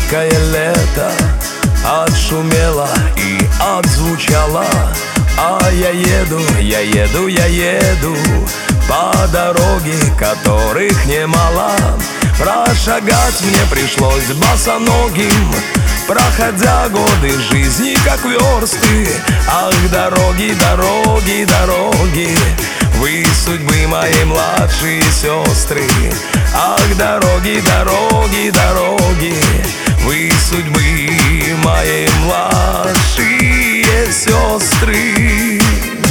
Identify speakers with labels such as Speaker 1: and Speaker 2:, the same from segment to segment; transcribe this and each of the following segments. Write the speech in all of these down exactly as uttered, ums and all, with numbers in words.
Speaker 1: Русское лето отшумело и отзвучало, а я еду, я еду, я еду по дороге, которых немало. Прошагать мне пришлось босоногим, проходя годы жизни как версты. Ах, дороги, дороги, дороги, вы судьбы моей младшие сестры. Ах, дороги, дороги, дороги, вы судьбы моей младшие сестры.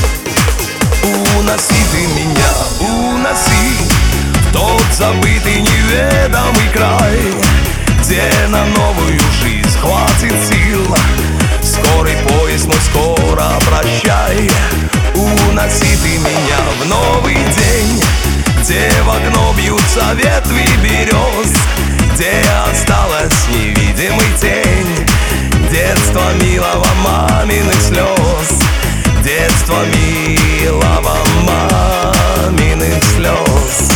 Speaker 1: Уноси ты меня, уноси в тот забытый неведомый край, где на новую жизнь хватит сил. Скорый поезд, но скоро прощай. Уноси ты меня в новый день, где в окно бьются ветви берез, где осталась невидимый тень детства милого маминых слез, детства милого маминых слез.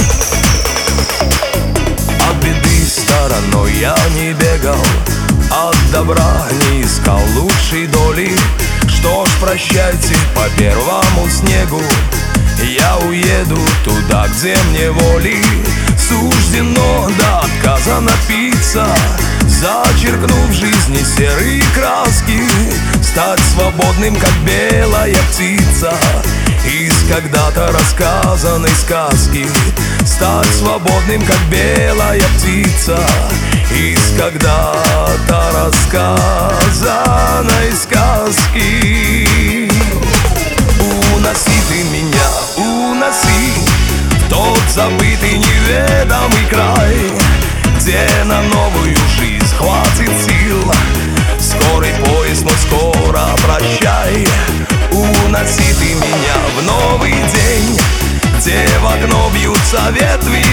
Speaker 1: От беды стороной я не бегал, от добра не искал лучшей доли. Что ж, прощайте по первому снегу, я уеду туда, где мне воли суждено до отказа напиться, зачеркнув в жизни серые краски, стать свободным, как белая птица из когда-то рассказанной сказки. Стать свободным, как белая птица из когда-то рассказанной сказки. Уноси ты меня, уноси в тот забытый неведомый край, где на новую жизнь хватит сил. Скорый поезд, но скоро прощай. Уноси ты меня в новый день, где в окно бьются ветви